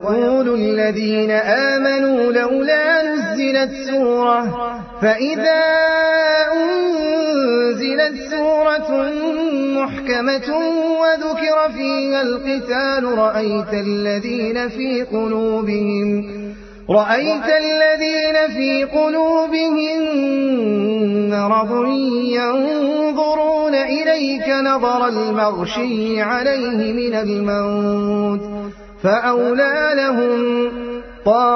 ويقول الذين آمنوا لولا نزلت سورة فإذا أنزلت سورة محكمة وذكر فيها القتال رأيت الذين في قلوبهم مرض ينظرون إليك نظر المغشي عليه من الموت فأولى لهم